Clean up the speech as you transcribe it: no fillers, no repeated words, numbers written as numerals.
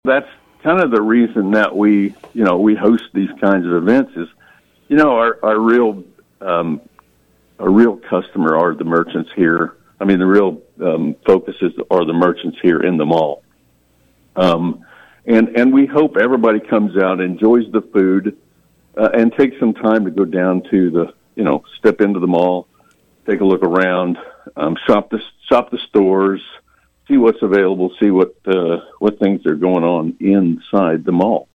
That's kind of the reason that we host these kinds of events is, our real customer are the merchants here. I mean, the real focuses are the merchants here in the mall. And we hope everybody comes out, enjoys the food, and takes some time to go down to step into the mall, take a look around, shop the stores, see what's available, see what things are going on inside the mall.